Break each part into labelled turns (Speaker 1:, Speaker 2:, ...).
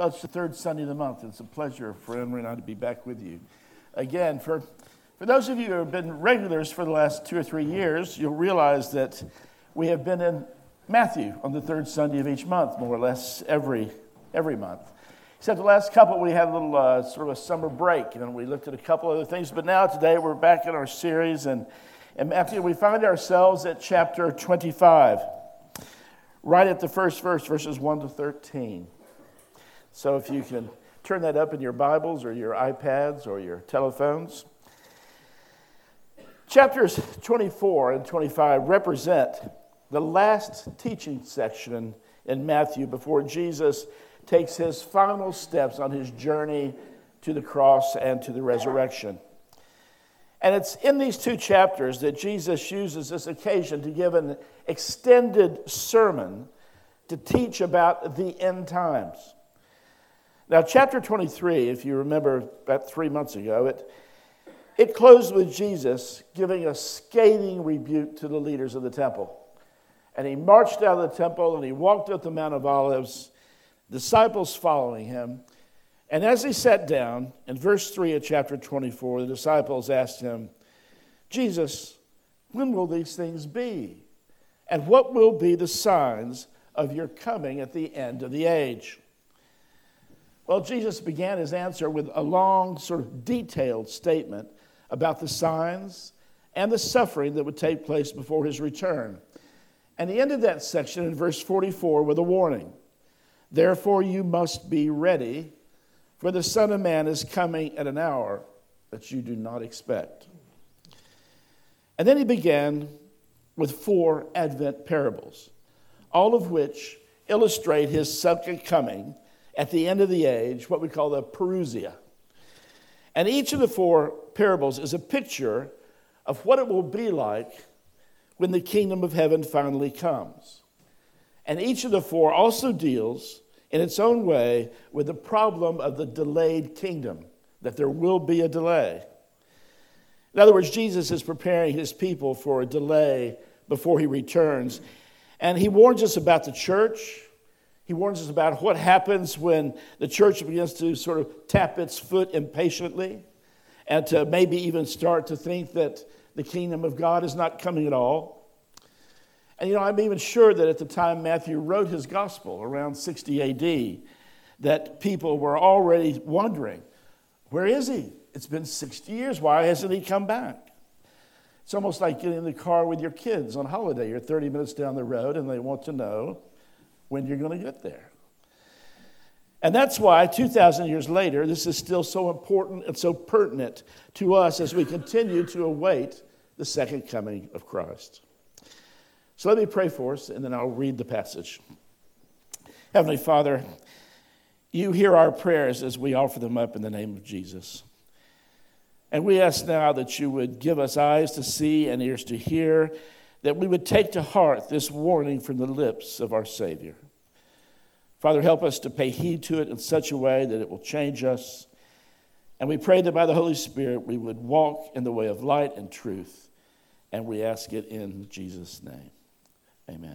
Speaker 1: Well, it's the third Sunday of the month. It's a pleasure for Emery and I to be back with you. Again, for those of you who have been regulars for the last 2 or 3 years, you'll realize that we have been in Matthew on the third Sunday of each month, more or less every month. Except the last couple, we had a little sort of a summer break, and we looked at a couple other things. But now, today, we're back in our series, and in Matthew, we find ourselves at chapter 25, right at the first verse, verses 1 to 13. So if you can turn that up in your Bibles or your iPads or your telephones. Chapters 24 and 25 represent the last teaching section in Matthew before Jesus takes his final steps on his journey to the cross and to the resurrection. And it's in these 2 chapters that Jesus uses this occasion to give an extended sermon to teach about the end times. Now, chapter 23, if you remember about 3 months ago, it closed with Jesus giving a scathing rebuke to the leaders of the temple. And he marched out of the temple and he walked up the Mount of Olives, disciples following him. And as he sat down, in verse 3 of chapter 24, the disciples asked him, Jesus, when will these things be? And what will be the signs of your coming at the end of the age? Well, Jesus began his answer with a long, sort of detailed statement about the signs and the suffering that would take place before his return. And he ended that section in verse 44 with a warning. Therefore you must be ready, for the Son of Man is coming at an hour that you do not expect. And then he began with 4 Advent parables, all of which illustrate his second coming at the end of the age, what we call the parousia. And each of the 4 parables is a picture of what it will be like when the kingdom of heaven finally comes. And each of the 4 also deals in its own way with the problem of the delayed kingdom, that there will be a delay. In other words, Jesus is preparing his people for a delay before he returns. And he warns us about the church. He warns us about what happens when the church begins to sort of tap its foot impatiently and to maybe even start to think that the kingdom of God is not coming at all. And I'm even sure that at the time Matthew wrote his gospel, around 60 AD, that people were already wondering, where is he? It's been 60 years. Why hasn't he come back? It's almost like getting in the car with your kids on holiday. You're 30 minutes down the road and they want to know when you're going to get there. And that's why 2,000 years later, this is still so important and so pertinent to us as we continue to await the second coming of Christ. So let me pray for us, and then I'll read the passage. Heavenly Father, you hear our prayers as we offer them up in the name of Jesus. And we ask now that you would give us eyes to see and ears to hear, that we would take to heart this warning from the lips of our Savior. Father, help us to pay heed to it in such a way that it will change us. And we pray that by the Holy Spirit we would walk in the way of light and truth. And we ask it in Jesus' name. Amen.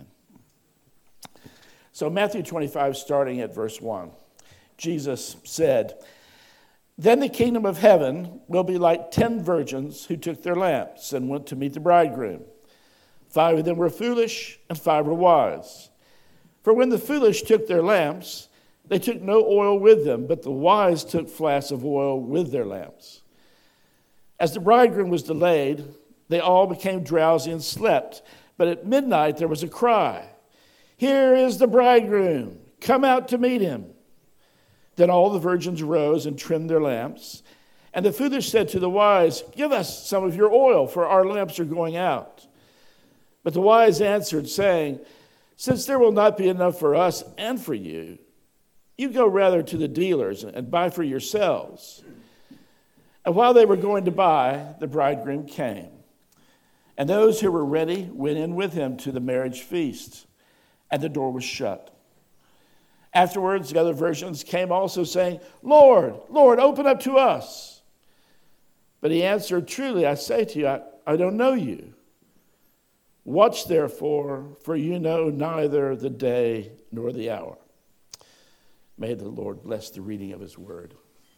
Speaker 1: So Matthew 25, starting at verse 1. Jesus said, Then the kingdom of heaven will be like 10 virgins who took their lamps and went to meet the bridegroom. 5 of them were foolish, and 5 were wise. For when the foolish took their lamps, they took no oil with them, but the wise took flasks of oil with their lamps. As the bridegroom was delayed, they all became drowsy and slept. But at midnight there was a cry, Here is the bridegroom, come out to meet him. Then all the virgins rose and trimmed their lamps. And the foolish said to the wise, Give us some of your oil, for our lamps are going out. But the wise answered, saying, Since there will not be enough for us and for you, you go rather to the dealers and buy for yourselves. And while they were going to buy, the bridegroom came. And those who were ready went in with him to the marriage feast, and the door was shut. Afterwards, the other virgins came also, saying, Lord, Lord, open up to us. But he answered, Truly, I say to you, I don't know you. Watch therefore, for you know neither the day nor the hour. May the Lord bless the reading of his word.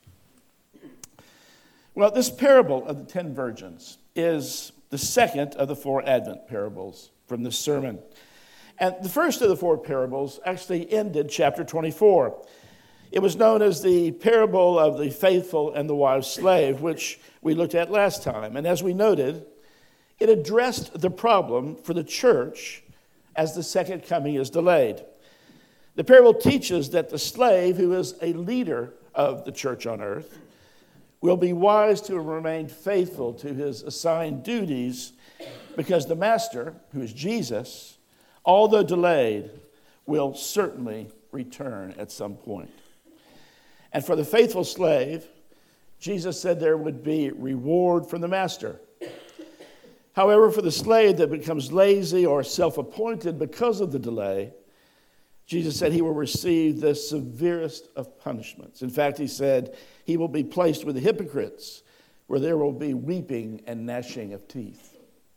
Speaker 1: Well, this parable of the 10 virgins is the second of the 4 Advent parables from this sermon. And the first of the 4 parables actually ended chapter 24. It was known as the parable of the faithful and the wise slave, which we looked at last time. And as we noted, it addressed the problem for the church as the second coming is delayed. The parable teaches that the slave, who is a leader of the church on earth, will be wise to remain faithful to his assigned duties because the master, who is Jesus, although delayed, will certainly return at some point. And for the faithful slave, Jesus said there would be reward from the master. However, for the slave that becomes lazy or self-appointed because of the delay, Jesus said he will receive the severest of punishments. In fact, he said he will be placed with the hypocrites, where there will be weeping and gnashing of teeth.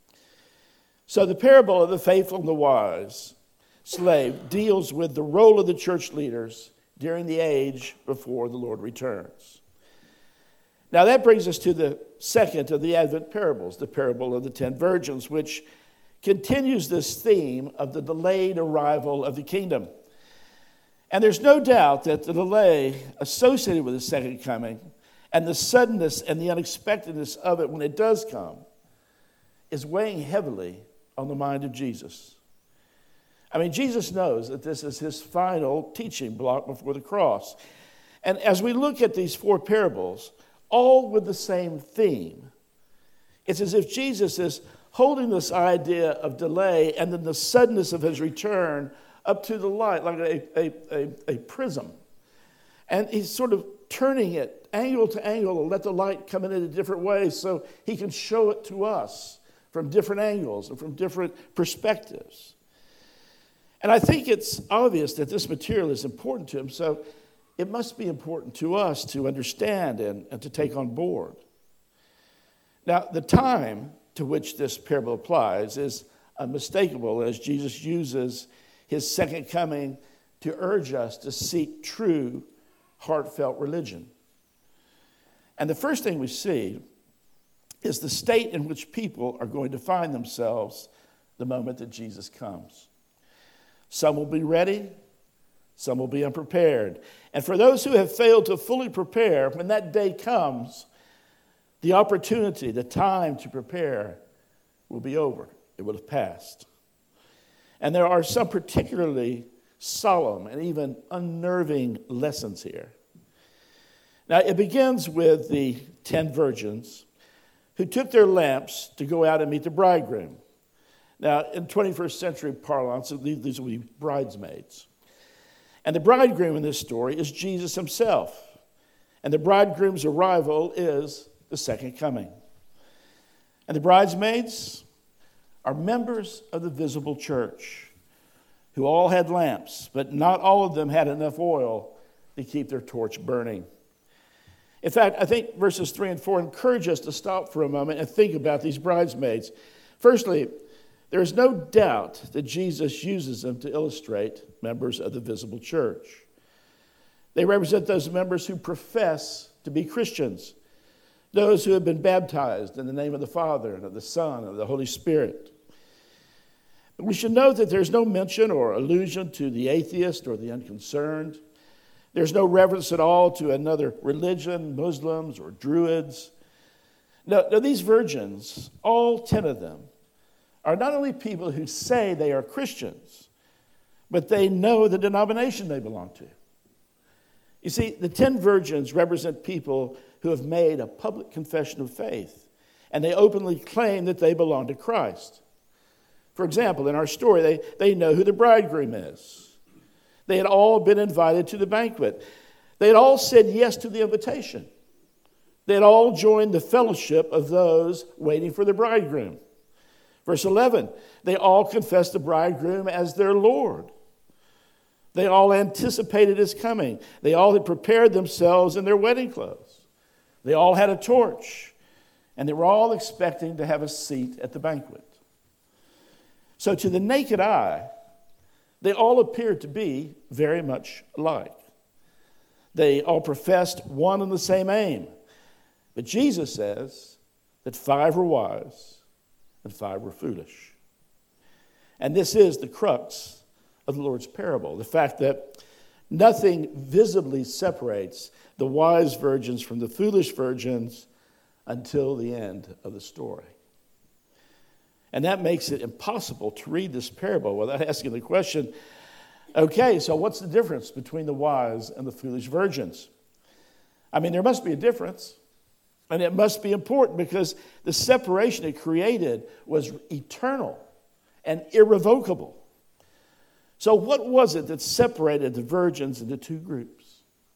Speaker 1: So the parable of the faithful and the wise slave deals with the role of the church leaders during the age before the Lord returns. Now that brings us to the second of the Advent parables, the parable of the 10 virgins, which continues this theme of the delayed arrival of the kingdom. And there's no doubt that the delay associated with the second coming and the suddenness and the unexpectedness of it when it does come is weighing heavily on the mind of Jesus. I mean, Jesus knows that this is his final teaching block before the cross. And as we look at these 4 parables, all with the same theme, it's as if Jesus is holding this idea of delay and then the suddenness of his return up to the light, like a prism. And he's sort of turning it angle to angle and let the light come in different ways so he can show it to us from different angles and from different perspectives. And I think it's obvious that this material is important to him, so it must be important to us to understand and to take on board. Now, the time to which this parable applies is unmistakable as Jesus uses his second coming to urge us to seek true, heartfelt religion. And the first thing we see is the state in which people are going to find themselves the moment that Jesus comes. Some will be ready, some will be unprepared. And for those who have failed to fully prepare, when that day comes, the opportunity, the time to prepare will be over. It will have passed. And there are some particularly solemn and even unnerving lessons here. Now, it begins with the 10 virgins who took their lamps to go out and meet the bridegroom. Now, in 21st century parlance, these will be bridesmaids. And the bridegroom in this story is Jesus himself. And the bridegroom's arrival is the second coming. And the bridesmaids are members of the visible church who all had lamps, but not all of them had enough oil to keep their torch burning. In fact, I think verses 3 and 4 encourage us to stop for a moment and think about these bridesmaids. Firstly, there is no doubt that Jesus uses them to illustrate members of the visible church. They represent those members who profess to be Christians, those who have been baptized in the name of the Father and of the Son and of the Holy Spirit. But we should note that there's no mention or allusion to the atheist or the unconcerned. There's no reference at all to another religion, Muslims or Druids. No, these virgins, all 10 of them, are not only people who say they are Christians, but they know the denomination they belong to. You see, the 10 virgins represent people who have made a public confession of faith, and they openly claim that they belong to Christ. For example, in our story, they know who the bridegroom is. They had all been invited to the banquet. They had all said yes to the invitation. They had all joined the fellowship of those waiting for the bridegroom. Verse 11, they all confessed the bridegroom as their Lord. They all anticipated his coming. They all had prepared themselves in their wedding clothes. They all had a torch, and they were all expecting to have a seat at the banquet. So to the naked eye, they all appeared to be very much alike. They all professed one and the same aim. But Jesus says that 5 were wise and 5 were foolish. And this is the crux of the Lord's parable, the fact that nothing visibly separates the wise virgins from the foolish virgins until the end of the story. And that makes it impossible to read this parable without asking the question, okay, so what's the difference between the wise and the foolish virgins? I mean, there must be a difference, and it must be important because the separation it created was eternal and irrevocable. So what was it that separated the virgins into 2 groups?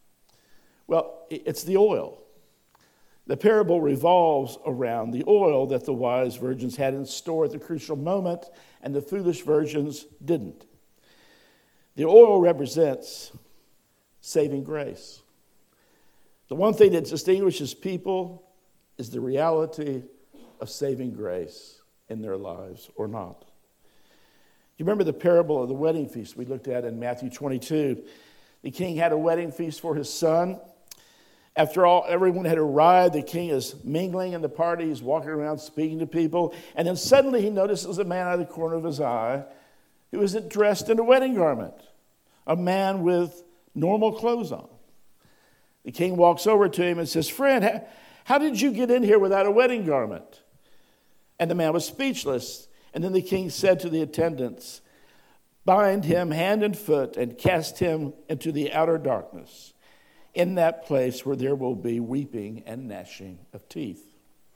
Speaker 1: Well, it's the oil. The parable revolves around the oil that the wise virgins had in store at the crucial moment, and the foolish virgins didn't. The oil represents saving grace. The one thing that distinguishes people is the reality of saving grace in their lives or not. You remember the parable of the wedding feast we looked at in Matthew 22? The king had a wedding feast for his son. After all, everyone had arrived. The king is mingling in the party. He's walking around speaking to people. And then suddenly he notices a man out of the corner of his eye who isn't dressed in a wedding garment, a man with normal clothes on. The king walks over to him and says, "Friend, how did you get in here without a wedding garment?" And the man was speechless. And then the king said to the attendants, "Bind him hand and foot and cast him into the outer darkness, in that place where there will be weeping and gnashing of teeth."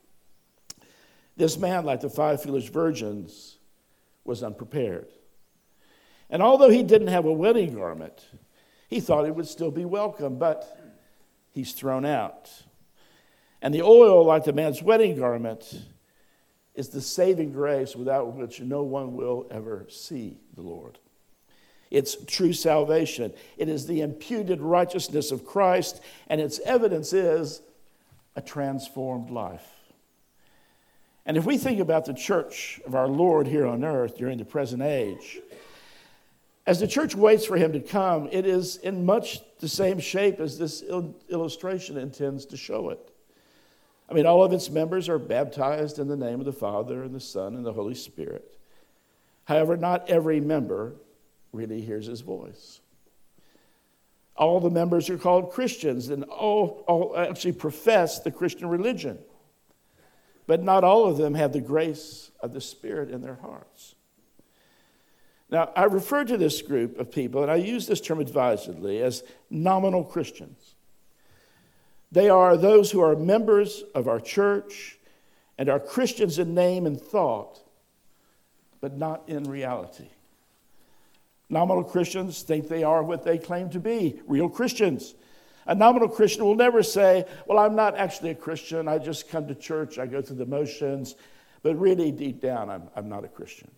Speaker 1: This man, like the 5 foolish virgins, was unprepared. And although he didn't have a wedding garment, he thought he would still be welcome, but he's thrown out. And the oil, like the man's wedding garment, is the saving grace without which no one will ever see the Lord. It's true salvation. It is the imputed righteousness of Christ, and its evidence is a transformed life. And if we think about the church of our Lord here on earth during the present age, as the church waits for him to come, it is in much the same shape as this illustration intends to show it. I mean, all of its members are baptized in the name of the Father and the Son and the Holy Spirit. However, not every member really hears his voice. All the members are called Christians, and all actually profess the Christian religion. But not all of them have the grace of the Spirit in their hearts. Now, I refer to this group of people, and I use this term advisedly, as nominal Christians. They are those who are members of our church and are Christians in name and thought, but not in reality. Nominal Christians think they are what they claim to be, real Christians. A nominal Christian will never say, "Well, I'm not actually a Christian. I just come to church. I go through the motions." But really, deep down, I'm not a Christian.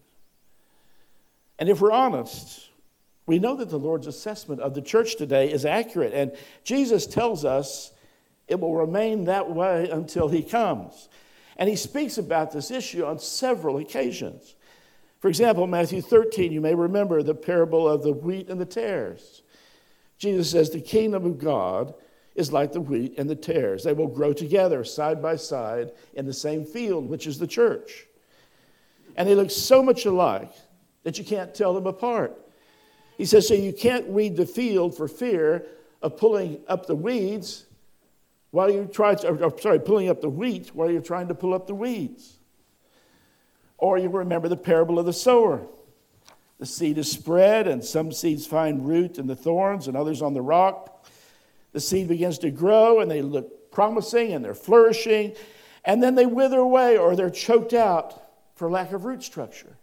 Speaker 1: And if we're honest, we know that the Lord's assessment of the church today is accurate. And Jesus tells us it will remain that way until he comes. And he speaks about this issue on several occasions. For example, Matthew 13, you may remember the parable of the wheat and the tares. Jesus says the kingdom of God is like the wheat and the tares. They will grow together side by side in the same field, which is the church. And they look so much alike that you can't tell them apart. He says, so you can't weed the field for fear of pulling up the weeds while you pulling up the wheat while you're trying to pull up the weeds. Or you remember the parable of the sower. The seed is spread, and some seeds find root in the thorns and others on the rock. The seed begins to grow, and they look promising, and they're flourishing, and then they wither away, or they're choked out for lack of root structure.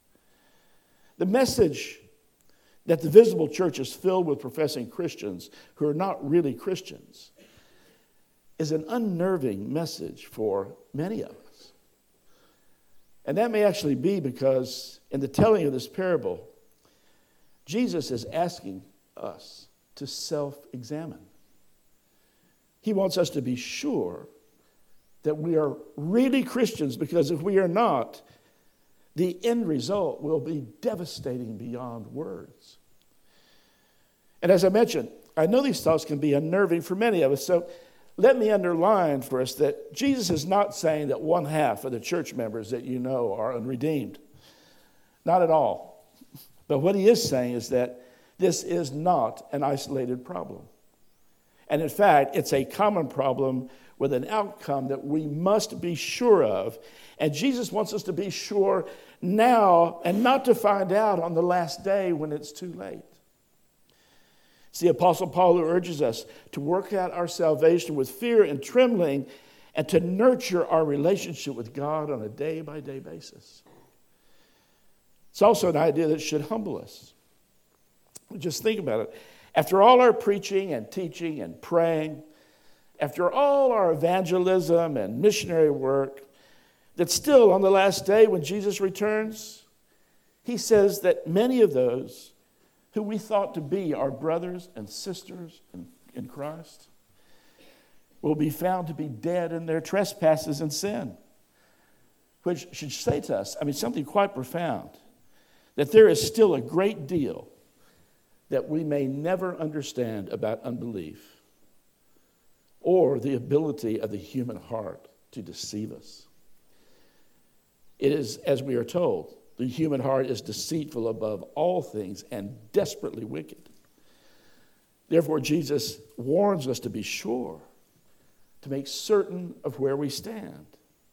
Speaker 1: The message that the visible church is filled with professing Christians who are not really Christians is an unnerving message for many of us. And that may actually be because in the telling of this parable, Jesus is asking us to self-examine. He wants us to be sure that we are really Christians, because if we are not, the end result will be devastating beyond words. And as I mentioned, I know these thoughts can be unnerving for many of us, so let me underline for us that Jesus is not saying that one half of the church members that you know are unredeemed. Not at all. But what he is saying is that this is not an isolated problem. And in fact, it's a common problem with an outcome that we must be sure of. And Jesus wants us to be sure now and not to find out on the last day when it's too late. It's the Apostle Paul who urges us to work out our salvation with fear and trembling and to nurture our relationship with God on a day-by-day basis. It's also an idea that should humble us. Just think about it. After all our preaching and teaching and praying, after all our evangelism and missionary work, that still on the last day when Jesus returns, he says that many of those who we thought to be our brothers and sisters in Christ will be found to be dead in their trespasses and sin, which should say to us, something quite profound, that there is still a great deal that we may never understand about unbelief or the ability of the human heart to deceive us. It is, as we are told, the human heart is deceitful above all things and desperately wicked. Therefore, Jesus warns us to be sure, to make certain of where we stand.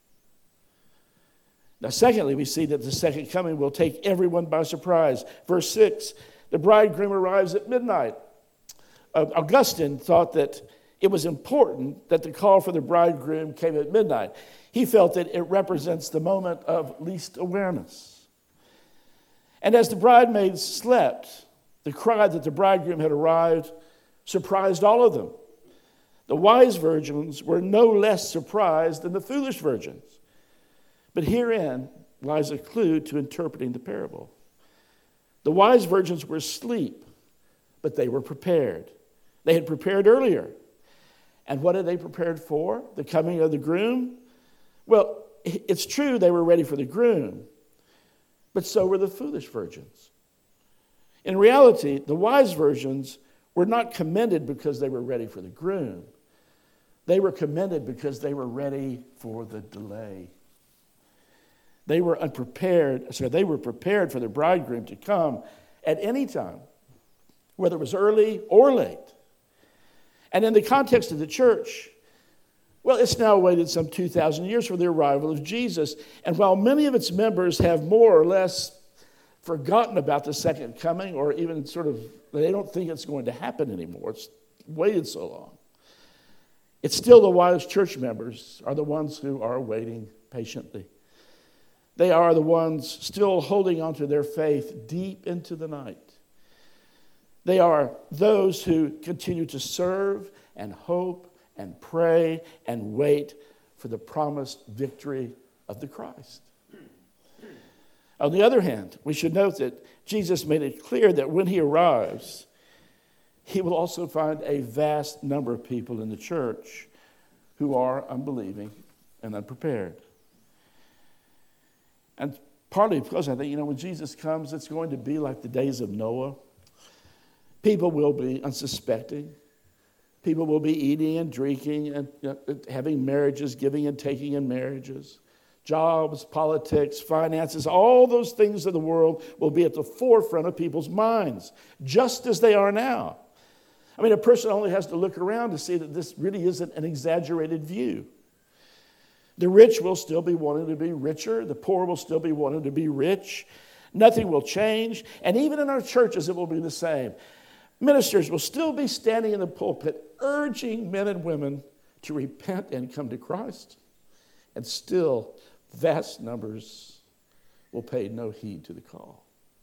Speaker 1: Now, secondly, we see that the second coming will take everyone by surprise. Verse 6, the bridegroom arrives at midnight. Augustine thought that it was important that the call for the bridegroom came at midnight. He felt that it represents the moment of least awareness. And as the bridesmaids slept, the cry that the bridegroom had arrived surprised all of them. The wise virgins were no less surprised than the foolish virgins. But herein lies a clue to interpreting the parable. The wise virgins were asleep, but they were prepared. They had prepared earlier. And what had they prepared for? The coming of the groom? Well, it's true they were ready for the groom, but so were the foolish virgins. In reality, the wise virgins were not commended because they were ready for the groom. They were commended because they were ready for the delay. They were prepared for the bridegroom to come at any time, whether it was early or late. And in the context of the church, well, it's now waited some 2,000 years for the arrival of Jesus. And while many of its members have more or less forgotten about the second coming, or even they don't think it's going to happen anymore, it's waited so long, it's still the wise church members are the ones who are waiting patiently. They are the ones still holding on to their faith deep into the night. They are those who continue to serve and hope and pray and wait for the promised victory of the Christ. On the other hand, we should note that Jesus made it clear that when he arrives, he will also find a vast number of people in the church who are unbelieving and unprepared. And partly because I think, when Jesus comes, it's going to be like the days of Noah. People will be unsuspecting. People will be eating and drinking and having marriages, giving and taking in marriages. Jobs, politics, finances, all those things of the world will be at the forefront of people's minds, just as they are now. A person only has to look around to see that this really isn't an exaggerated view. The rich will still be wanting to be richer. The poor will still be wanting to be rich. Nothing will change. And even in our churches, it will be the same. Ministers will still be standing in the pulpit urging men and women to repent and come to Christ. And still, vast numbers will pay no heed to the call.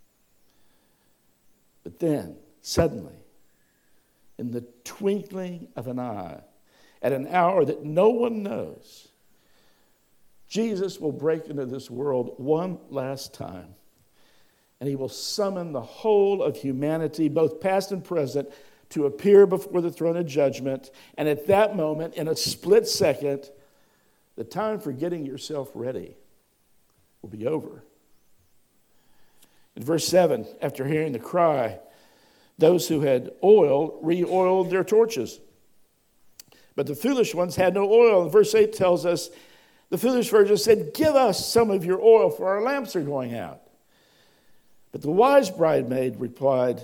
Speaker 1: But then, suddenly, in the twinkling of an eye, at an hour that no one knows, Jesus will break into this world one last time, and he will summon the whole of humanity, both past and present, to appear before the throne of judgment. And at that moment, in a split second, the time for getting yourself ready will be over. In verse 7, after hearing the cry, Those who had oil re-oiled their torches. But the foolish ones had no oil. And verse 8 tells us, the foolish virgins said, "Give us some of your oil, for our lamps are going out." But the wise bridemaid replied,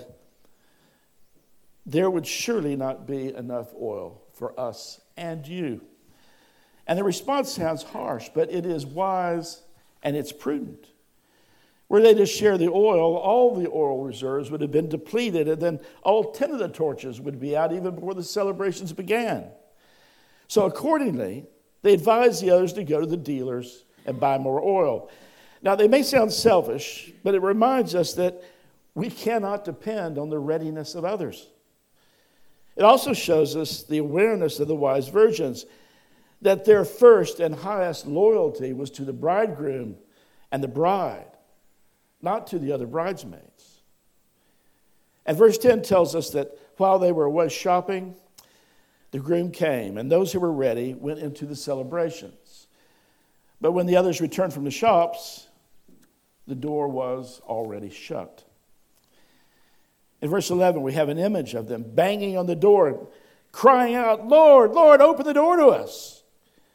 Speaker 1: "There would surely not be enough oil for us and you." And the response sounds harsh, but it is wise and it's prudent. Were they to share the oil, all the oil reserves would have been depleted, and then all 10 of the torches would be out even before the celebrations began. So accordingly, they advised the others to go to the dealers and buy more oil. Now, they may sound selfish, but it reminds us that we cannot depend on the readiness of others. It also shows us the awareness of the wise virgins, that their first and highest loyalty was to the bridegroom and the bride, not to the other bridesmaids. And verse 10 tells us that while they were away shopping, the groom came, and those who were ready went into the celebrations. But when the others returned from the shops, the door was already shut. In verse 11, we have an image of them banging on the door, crying out, "Lord, Lord, open the door to us."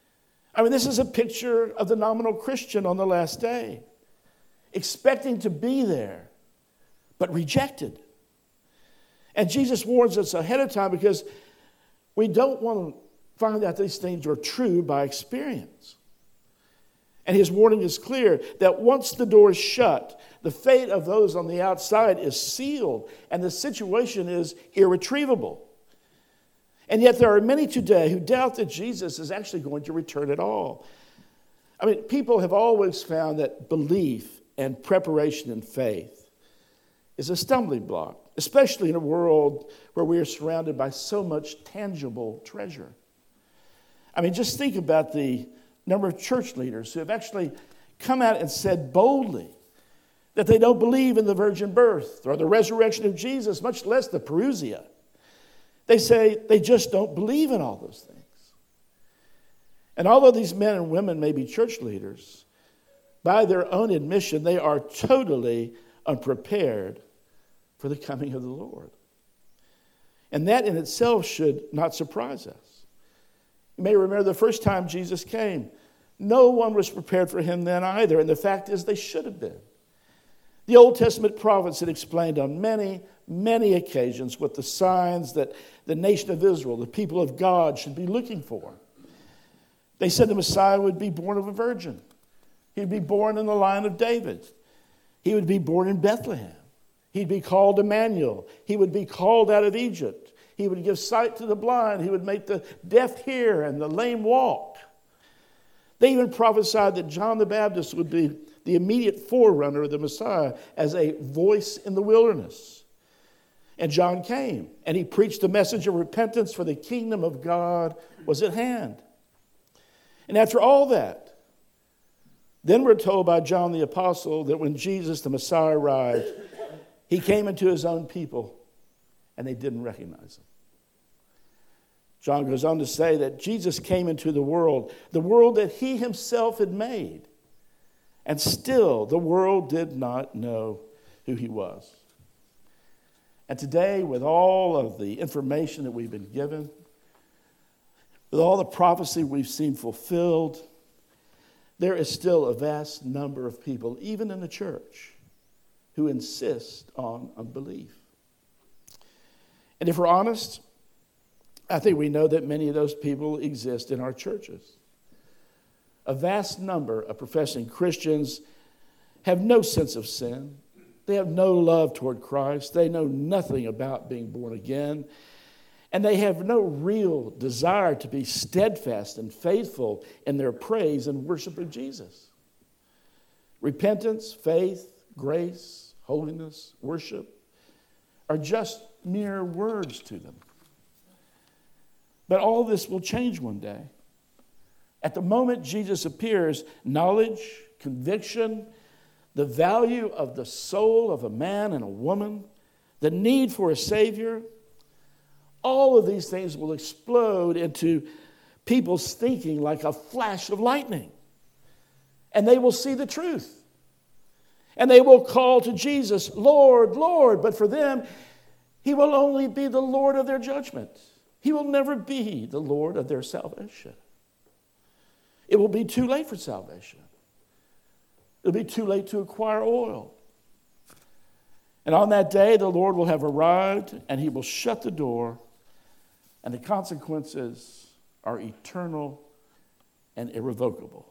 Speaker 1: I mean, this is a picture of the nominal Christian on the last day, expecting to be there, but rejected. And Jesus warns us ahead of time because we don't want to find out these things are true by experience. And his warning is clear that once the door is shut, the fate of those on the outside is sealed, and the situation is irretrievable. And yet there are many today who doubt that Jesus is actually going to return at all. I mean, people have always found that belief and preparation and faith is a stumbling block, especially in a world where we are surrounded by so much tangible treasure. I mean, just think about the number of church leaders who have actually come out and said boldly that they don't believe in the virgin birth or the resurrection of Jesus, much less the parousia. They say they just don't believe in all those things. And although these men and women may be church leaders, by their own admission, they are totally unprepared for the coming of the Lord. And that in itself should not surprise us. You may remember the first time Jesus came, no one was prepared for him then either. And the fact is, they should have been. The Old Testament prophets had explained on many, many occasions what the signs that the nation of Israel, the people of God, should be looking for. They said the Messiah would be born of a virgin. He'd be born in the line of David. He would be born in Bethlehem. He'd be called Emmanuel. He would be called out of Egypt. He would give sight to the blind. He would make the deaf hear and the lame walk. They even prophesied that John the Baptist would be the immediate forerunner of the Messiah as a voice in the wilderness. And John came, and he preached the message of repentance, for the kingdom of God was at hand. And after all that, then we're told by John the Apostle that when Jesus, the Messiah, arrived, he came into his own people, and they didn't recognize him. John goes on to say that Jesus came into the world that he himself had made, and still the world did not know who he was. And today, with all of the information that we've been given, with all the prophecy we've seen fulfilled, there is still a vast number of people, even in the church, who insist on unbelief. And if we're honest, I think we know that many of those people exist in our churches. A vast number of professing Christians have no sense of sin. They have no love toward Christ. They know nothing about being born again. And they have no real desire to be steadfast and faithful in their praise and worship of Jesus. Repentance, faith, grace, holiness, worship are just mere words to them. But all this will change one day. At the moment Jesus appears, knowledge, conviction, the value of the soul of a man and a woman, the need for a Savior, all of these things will explode into people's thinking like a flash of lightning. And they will see the truth. And they will call to Jesus, Lord, Lord. But for them, He will only be the Lord of their judgment. He will never be the Lord of their salvation. It will be too late for salvation. It'll be too late to acquire oil. And on that day, the Lord will have arrived, and he will shut the door, and the consequences are eternal and irrevocable.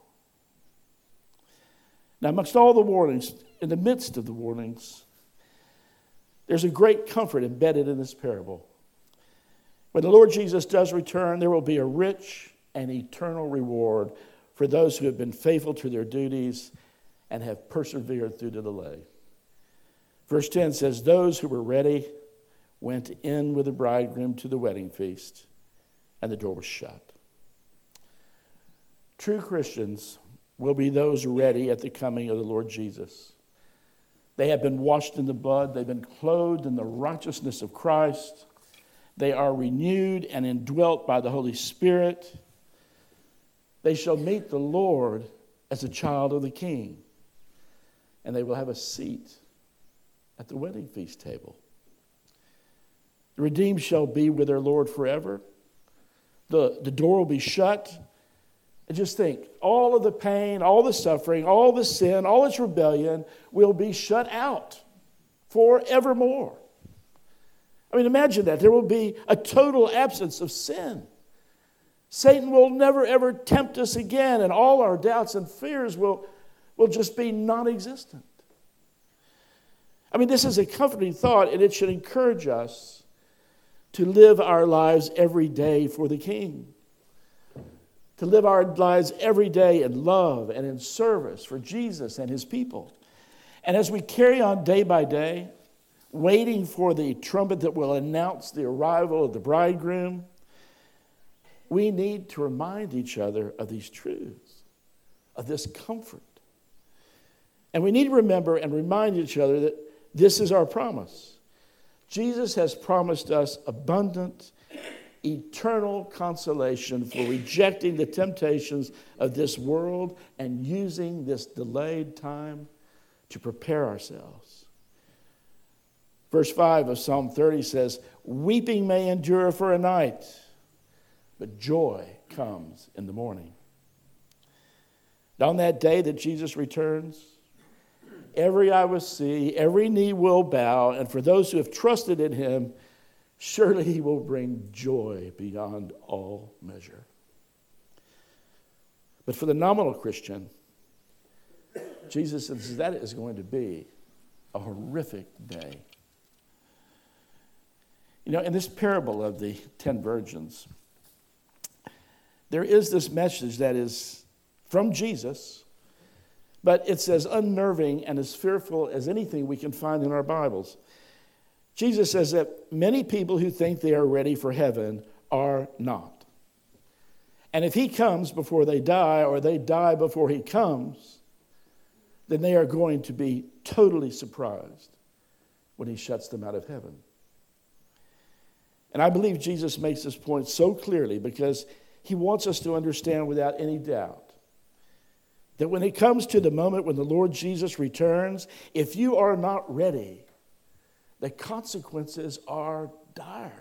Speaker 1: Now, amongst all the warnings, in the midst of the warnings, there's a great comfort embedded in this parable. When the Lord Jesus does return, there will be a rich and eternal reward for those who have been faithful to their duties and have persevered through the delay. Verse 10 says, those who were ready went in with the bridegroom to the wedding feast, and the door was shut. True Christians will be those ready at the coming of the Lord Jesus. They have been washed in the blood. They've been clothed in the righteousness of Christ. They are renewed and indwelt by the Holy Spirit. They shall meet the Lord as a child of the King, and they will have a seat at the wedding feast table. The redeemed shall be with their Lord forever. The door will be shut. And just think, all of the pain, all the suffering, all the sin, all its rebellion will be shut out forevermore. I mean, imagine that. There will be a total absence of sin. Satan will never, ever tempt us again, and all our doubts and fears will just be non-existent. I mean, this is a comforting thought, and it should encourage us to live our lives every day for the King. To live our lives every day in love and in service for Jesus and his people. And as we carry on day by day, waiting for the trumpet that will announce the arrival of the bridegroom, we need to remind each other of these truths, of this comfort. And we need to remember and remind each other that this is our promise. Jesus has promised us abundant, eternal consolation for rejecting the temptations of this world and using this delayed time to prepare ourselves. Verse 5 of Psalm 30 says, weeping may endure for a night, but joy comes in the morning. And on that day that Jesus returns, every eye will see, every knee will bow, and for those who have trusted in him, surely he will bring joy beyond all measure. But for the nominal Christian, Jesus says that is going to be a horrific day. You know, in this parable of the 10 virgins, there is this message that is from Jesus, but it's as unnerving and as fearful as anything we can find in our Bibles. Jesus says that many people who think they are ready for heaven are not. And if he comes before they die, or they die before he comes, then they are going to be totally surprised when he shuts them out of heaven. And I believe Jesus makes this point so clearly because he wants us to understand without any doubt that when it comes to the moment when the Lord Jesus returns, if you are not ready, the consequences are dire.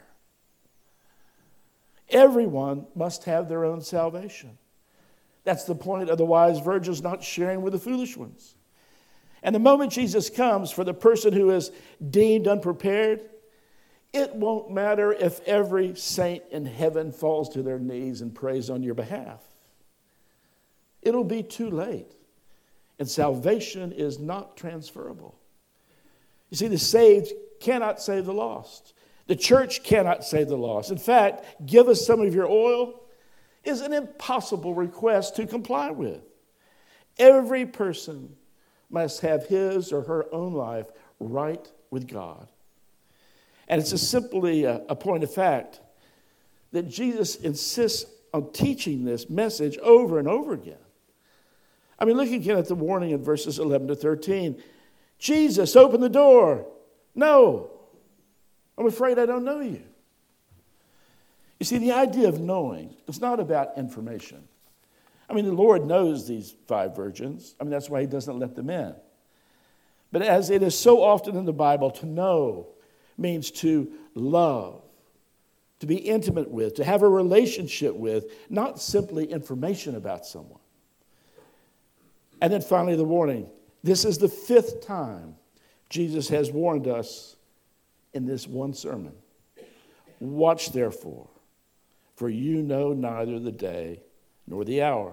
Speaker 1: Everyone must have their own salvation. That's the point of the wise virgins not sharing with the foolish ones. And the moment Jesus comes, for the person who is deemed unprepared, it won't matter if every saint in heaven falls to their knees and prays on your behalf. It'll be too late. And salvation is not transferable. You see, the saved cannot save the lost. The church cannot save the lost. In fact, give us some of your oil is an impossible request to comply with. Every person must have his or her own life right with God. And it's simply a point of fact that Jesus insists on teaching this message over and over again. I mean, look again at the warning in verses 11 to 13. Jesus, open the door. No, I'm afraid I don't know you. You see, the idea of knowing is not about information. I mean, the Lord knows these 5 virgins. I mean, that's why he doesn't let them in. But as it is so often in the Bible, to know means to love, to be intimate with, to have a relationship with, not simply information about someone. And then finally, the warning. This is the 5th time Jesus has warned us in this one sermon. Watch therefore, for you know neither the day nor the hour.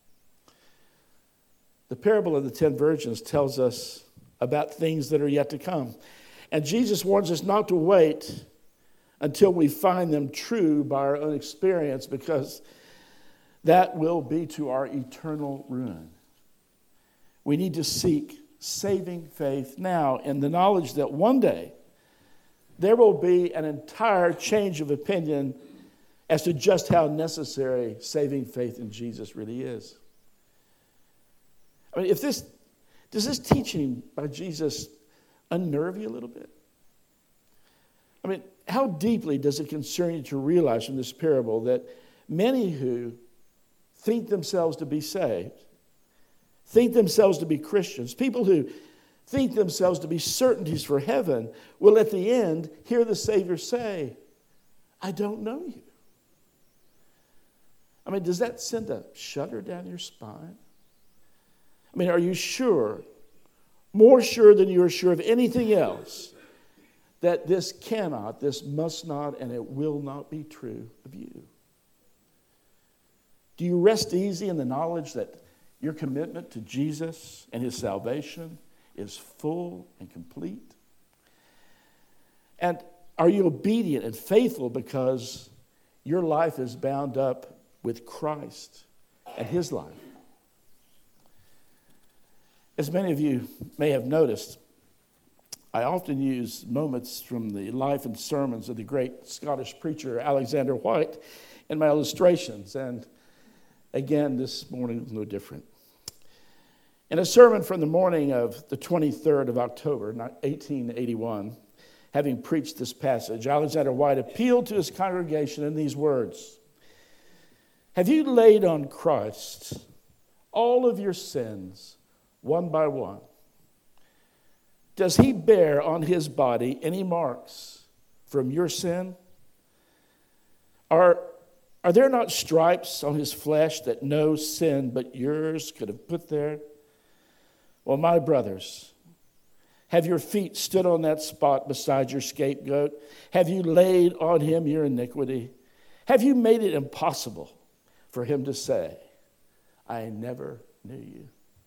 Speaker 1: The parable of the 10 virgins tells us about things that are yet to come. And Jesus warns us not to wait until we find them true by our own experience, because that will be to our eternal ruin. We need to seek saving faith now in the knowledge that one day there will be an entire change of opinion as to just how necessary saving faith in Jesus really is. I mean, does this teaching by Jesus unnerve you a little bit? I mean, how deeply does it concern you to realize from this parable that many who think themselves to be saved, think themselves to be Christians, people who think themselves to be certainties for heaven, will at the end hear the Savior say, I don't know you. I mean, does that send a shudder down your spine? I mean, are you sure, more sure than you are sure of anything else, that this cannot, this must not, and it will not be true of you? Do you rest easy in the knowledge that your commitment to Jesus and his salvation is full and complete? And are you obedient and faithful because your life is bound up with Christ and his life? As many of you may have noticed, I often use moments from the life and sermons of the great Scottish preacher Alexander White in my illustrations. And again, this morning was no different. In a sermon from the morning of the 23rd of October, 1881, having preached this passage, Alexander White appealed to his congregation in these words: have you laid on Christ all of your sins one by one? Does he bear on his body any marks from your sin? Are there not stripes on his flesh that no sin but yours could have put there? Well, my brothers, have your feet stood on that spot beside your scapegoat? Have you laid on him your iniquity? Have you made it impossible for him to say, I never knew you?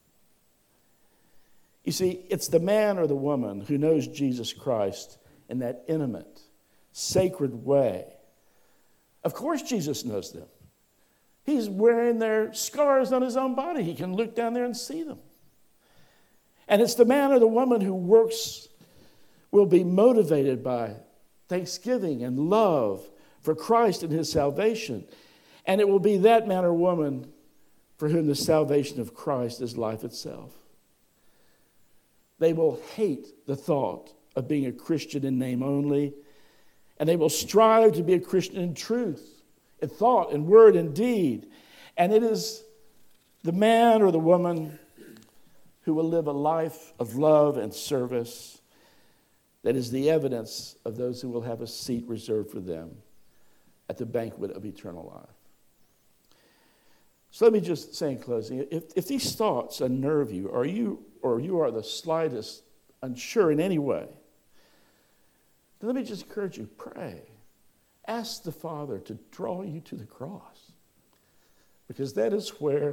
Speaker 1: You see, it's the man or the woman who knows Jesus Christ in that intimate, sacred way. Of course Jesus knows them. He's wearing their scars on his own body. He can look down there and see them. And it's the man or the woman who will be motivated by thanksgiving and love for Christ and his salvation. And it will be that man or woman for whom the salvation of Christ is life itself. They will hate the thought of being a Christian in name only, and they will strive to be a Christian in truth, in thought, in word, and deed. And it is the man or the woman who will live a life of love and service that is the evidence of those who will have a seat reserved for them at the banquet of eternal life. So let me just say in closing, if these thoughts unnerve you, or you are the slightest unsure in any way, then let me just encourage you, pray. Ask the Father to draw you to the cross, because that is where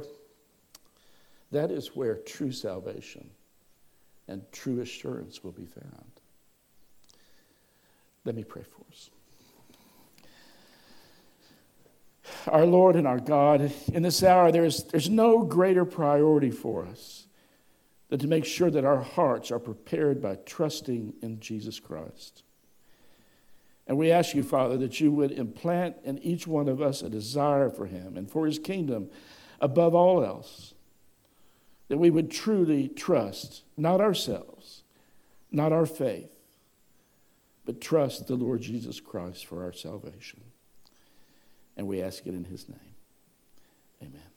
Speaker 1: true salvation and true assurance will be found. Let me pray for us. Our Lord and our God, in this hour, there's no greater priority for us than to make sure that our hearts are prepared by trusting in Jesus Christ. And we ask you, Father, that you would implant in each one of us a desire for him and for his kingdom above all else, that we would truly trust, not ourselves, not our faith, but trust the Lord Jesus Christ for our salvation. And we ask it in his name. Amen.